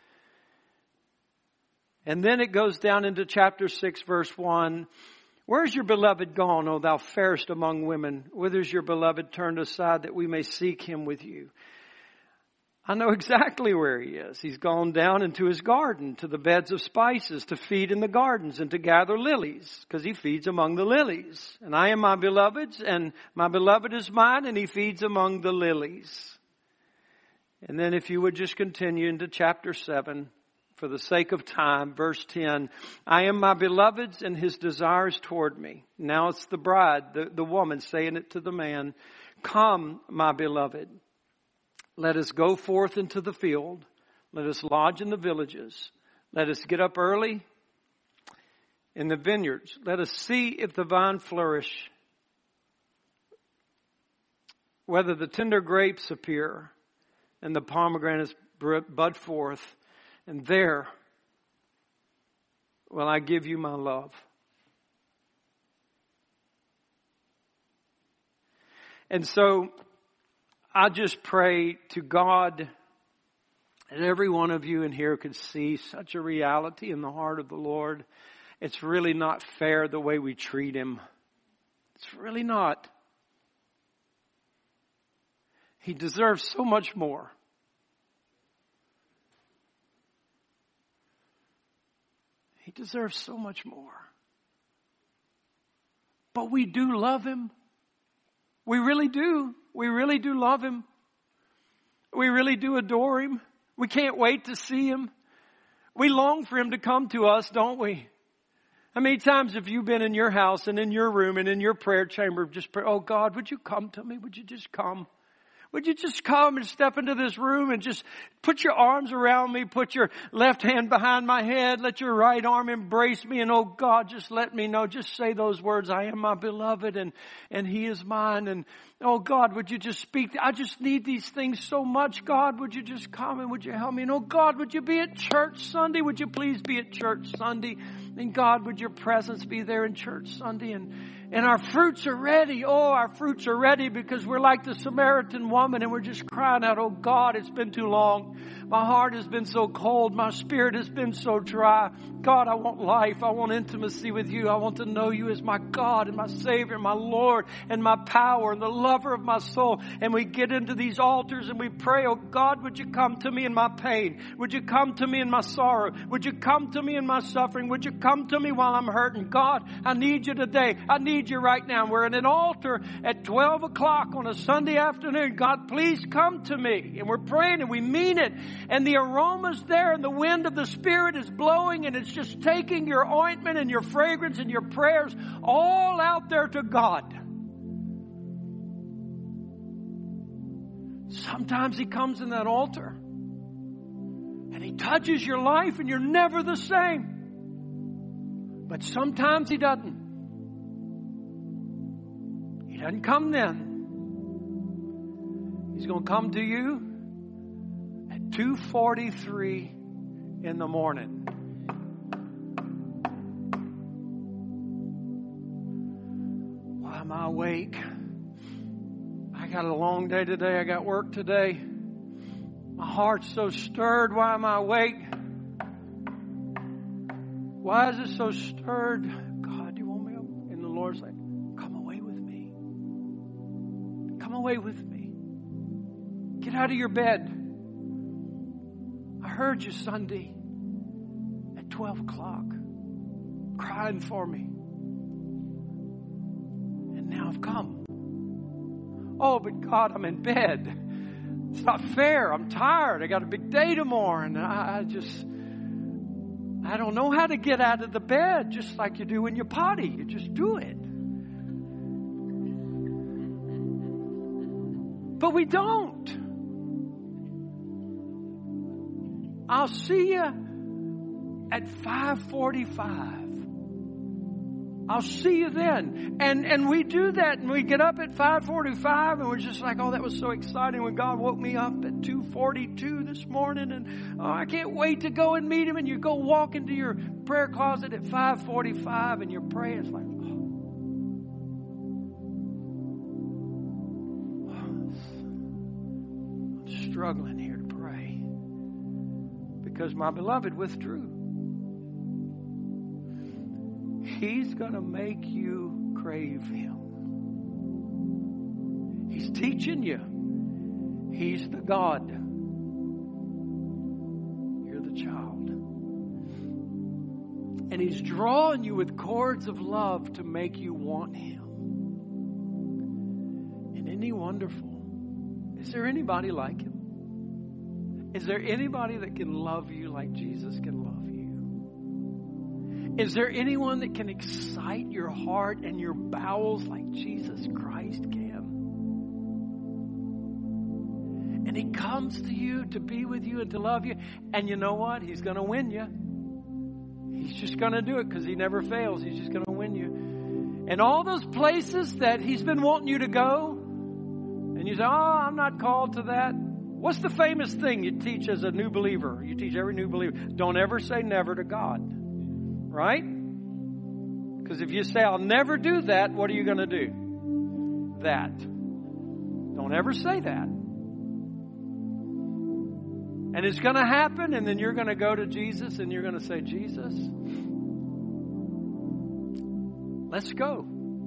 And then it goes down into chapter six, verse one. Where's your beloved gone, O thou fairest among women? Whither's your beloved turned aside that we may seek him with you? I know exactly where he is. He's gone down into his garden, to the beds of spices, to feed in the gardens and to gather lilies, because he feeds among the lilies. And I am my beloved's, and my beloved is mine, and he feeds among the lilies. And then if you would just continue into chapter seven, for the sake of time, verse ten, I am my beloved's, and his desires toward me. Now it's the bride, the, the woman saying it to the man. Come, my beloved. Let us go forth into the field. Let us lodge in the villages. Let us get up early in the vineyards. Let us see if the vine flourish, whether the tender grapes appear and the pomegranates bud forth. And there will I give you my love. And so I just pray to God that every one of you in here could see such a reality in the heart of the Lord. It's really not fair the way we treat him. It's really not. He deserves so much more. He deserves so much more. But we do love him. We really do. We really do love him. We really do adore Him. We can't wait to see Him. We long for Him to come to us, don't we? How many times have you been in your house and in your room and in your prayer chamber just pray, oh God, would you come to me? Would you just come? Would you just come and step into this room and just put your arms around me, put your left hand behind my head, let your right arm embrace me, and oh God, just let me know, just say those words, I am my beloved and, and He is mine. And oh God, would you just speak? I just need these things so much. God, would you just come and would you help me? And oh God, would you be at church Sunday? Would you please be at church Sunday? And God, would your presence be there in church Sunday? And And our fruits are ready. Oh, our fruits are ready because we're like the Samaritan woman and we're just crying out, oh God, it's been too long. My heart has been so cold. My spirit has been so dry. God, I want life. I want intimacy with you. I want to know you as my God and my Savior, my Lord and my power and the lover of my soul. And we get into these altars and we pray, oh God, would you come to me in my pain? Would you come to me in my sorrow? Would you come to me in my suffering? Would you come to me while I'm hurting? God, I need you today. I need you right now. We're at an altar at twelve o'clock on a Sunday afternoon. God, please come to me. And we're praying and we mean it. And the aroma's there and the wind of the Spirit is blowing and it's just taking your ointment and your fragrance and your prayers all out there to God. Sometimes He comes in that altar and He touches your life and you're never the same. But sometimes He doesn't. He doesn't come then. He's going to come to you at two forty-three in the morning. Why am I awake? I got a long day today. I got work today. My heart's so stirred. Why am I awake? Why is it so stirred? God, do you want me up? And the Lord's like, come away with me. Come away with me. Get out of your bed. I heard you Sunday at twelve o'clock crying for me. And now I've come. Oh, but God, I'm in bed. It's not fair. I'm tired. I got a big day tomorrow. And I, I just, I don't know how to get out of the bed just like you do when you potty. You just do it. But we don't. I'll see you at five forty-five. I'll see you then. And and we do that and we get up at five forty-five and we're just like, oh, that was so exciting when God woke me up at two forty-two this morning and oh, I can't wait to go and meet Him. And you go walk into your prayer closet at five forty-five and you're praying. It's like, oh, I'm struggling here to pray because my beloved withdrew. He's going to make you crave Him. He's teaching you. He's the God. You're the child. And He's drawing you with cords of love to make you want Him. And isn't He wonderful? Is there anybody like Him? Is there anybody that can love you like Jesus can love you? Is there anyone that can excite your heart and your bowels like Jesus Christ can? And He comes to you to be with you and to love you. And you know what? He's going to win you. He's just going to do it because He never fails. He's just going to win you. And all those places that He's been wanting you to go, and you say, oh, I'm not called to that. What's the famous thing you teach as a new believer? You teach every new believer. Don't ever say never to God. Right? Because if you say, I'll never do that, what are you going to do? That. Don't ever say that. And it's going to happen, and then you're going to go to Jesus, and you're going to say, Jesus, let's go.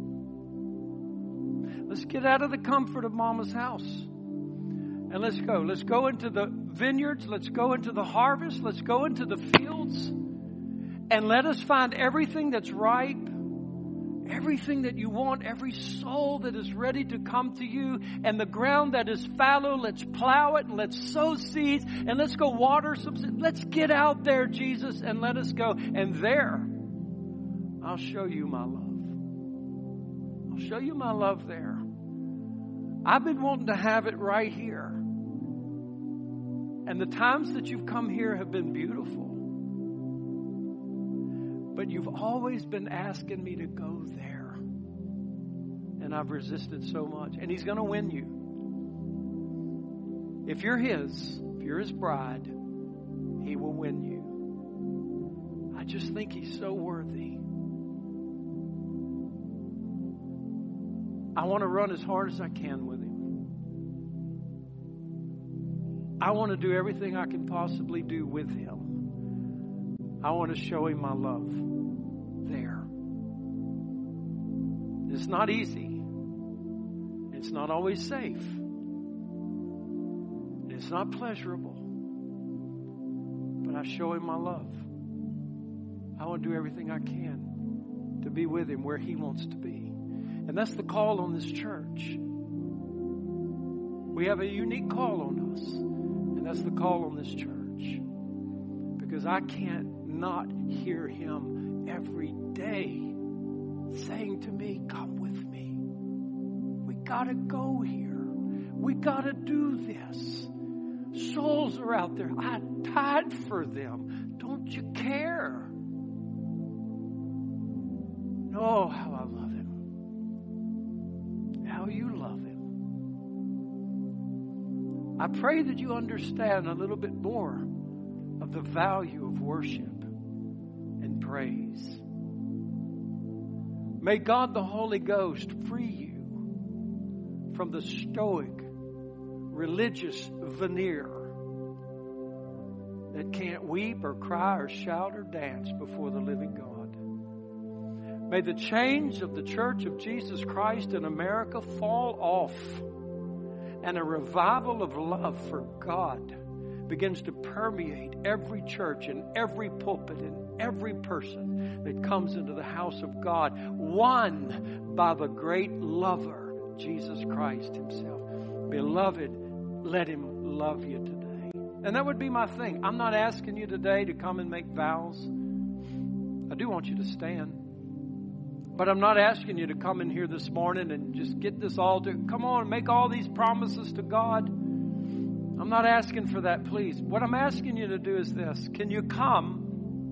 Let's get out of the comfort of Mama's house. And let's go. Let's go into the vineyards. Let's go into the harvest. Let's go into the fields. And let us find everything that's ripe everything that you want, every soul that is ready to come to you, and the ground that is fallow, let's plow it and let's sow seeds and let's go water some seeds. Let's get out there, Jesus, and let us go. And there, I'll show you my love. I'll show you my love there. I've been wanting to have it right here. And the times that you've come here have been beautiful. But you've always been asking me to go there. And I've resisted so much. And He's going to win you. If you're His, if you're His bride, He will win you. I just think He's so worthy. I want to run as hard as I can with Him. I want to do everything I can possibly do with Him. I want to show Him my love there. It's not easy. It's not always safe. It's not pleasurable. But I show Him my love. I want to do everything I can to be with Him where He wants to be. And that's the call on this church. We have a unique call on us. And that's the call on this church. Because I can't not hear Him every day saying to me, come with me. We got to go here. We got to do this. Souls are out there. I died for them. Don't you care? Oh, how I love Him. How you love Him. I pray that you understand a little bit more of the value of worship and praise. May God the Holy Ghost free you from the stoic, religious veneer that can't weep or cry or shout or dance before the living God. May the chains of the Church of Jesus Christ in America fall off, and a revival of love for God begins to permeate every church and every pulpit and every person that comes into the house of God, won by the great lover, Jesus Christ Himself. Beloved, let Him love you today. And that would be my thing. I'm not asking you today to come and make vows. I do want you to stand. But I'm not asking you to come in here this morning and just get this altar. Come on, make all these promises to God. I'm not asking for that, please. What I'm asking you to do is this. Can you come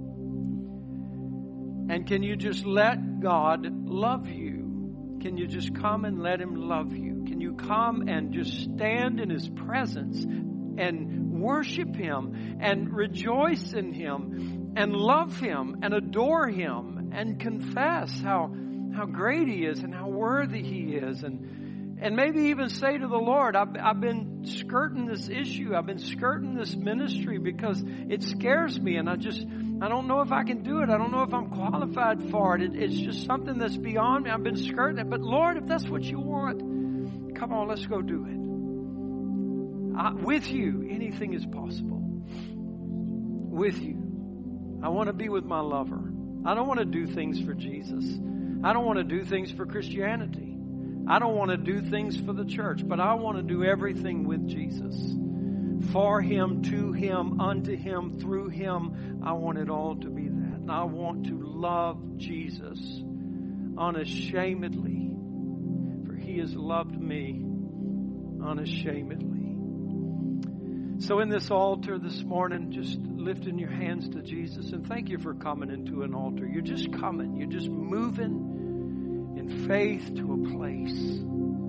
and can you just let God love you? Can you just come and let Him love you? Can you come and just stand in His presence and worship Him and rejoice in Him and love Him and adore Him and confess how, how great He is and how worthy He is, and And maybe even say to the Lord, I've, I've been skirting this issue. I've been skirting this ministry because it scares me. And I just, I don't know if I can do it. I don't know if I'm qualified for it. it it's just something that's beyond me. I've been skirting it. But Lord, if that's what you want, come on, let's go do it. I, with you, anything is possible. With you. I want to be with my lover. I don't want to do things for Jesus. I don't want to do things for Christianity. I don't want to do things for the church, but I want to do everything with Jesus. For Him, to Him, unto Him, through Him. I want it all to be that. And I want to love Jesus unashamedly, for He has loved me unashamedly. So in this altar this morning, just lifting your hands to Jesus, and thank you for coming into an altar. You're just coming. You're just moving in faith to a place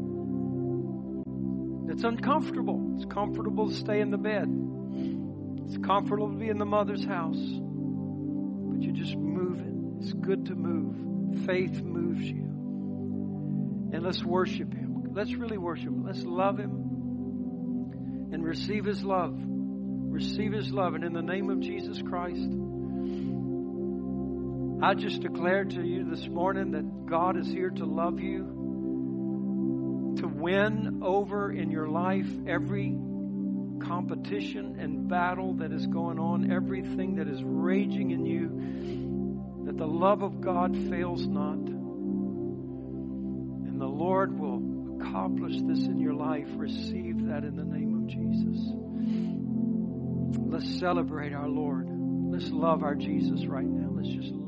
that's uncomfortable. It's comfortable to stay in the bed. It's comfortable to be in the mother's house. But you're just moving. It's good to move. Faith moves you. And let's worship Him. Let's really worship Him. Let's love Him and receive His love. Receive His love. And in the name of Jesus Christ, I just declare to you this morning that God is here to love you, to win over in your life every competition and battle that is going on, everything that is raging in you, that the love of God fails not. And the Lord will accomplish this in your life. Receive that in the name of Jesus. Let's celebrate our Lord. Let's love our Jesus right now. Let's just